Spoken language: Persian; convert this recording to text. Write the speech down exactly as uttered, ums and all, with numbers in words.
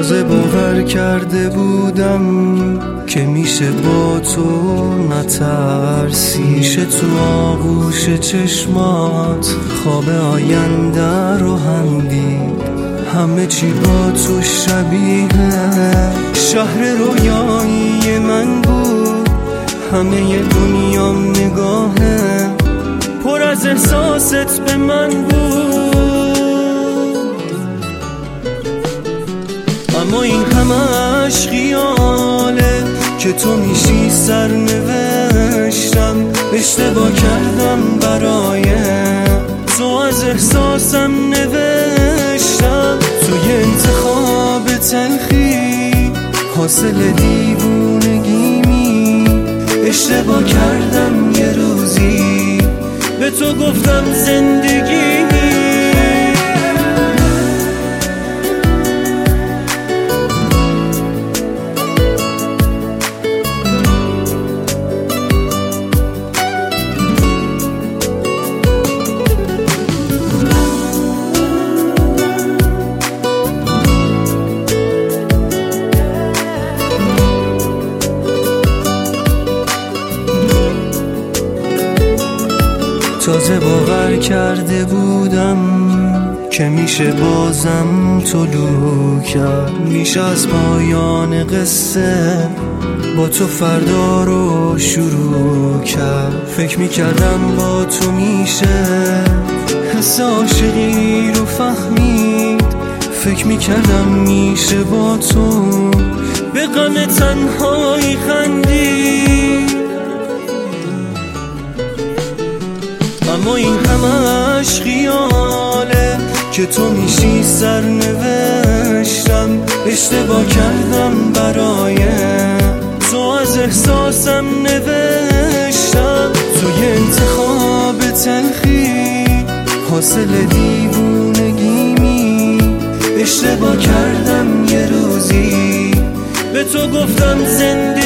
تازه باور کرده بودم که میشه با تو نترسی، میشه تو آغوش چشمات خواب آینده رو هم دید. همه چی با تو شبیه شهر رویایی من بود، همه دنیام نگاهه پر از احساست به من بود. اما این همش خیاله که تو میشی سرنوشتم. اشتباه کردم برای تو از احساسم نوشتم، توی انتخاب تلخی حاصل دیوونگیمی. اشتباه کردم یه روزی به تو گفتم زندگی. تازه باور کرده بودم که میشه بازم طلوع کرد، میشه از پایان قصه با تو فردا رو شروع کرد. فکر میکردم با تو میشه حس عاشقی رو فهمید، فکر میکردم میشه با تو به غم تنهایی خندید. اما این همش خیاله که تو میشی سرنوشتم. اشتباه کردم برای تو از احساسم نوشتم، توی انتخاب تلخی حاصل دیوونگیمی. اشتباه کردم یه روزی به تو گفتم زندگی.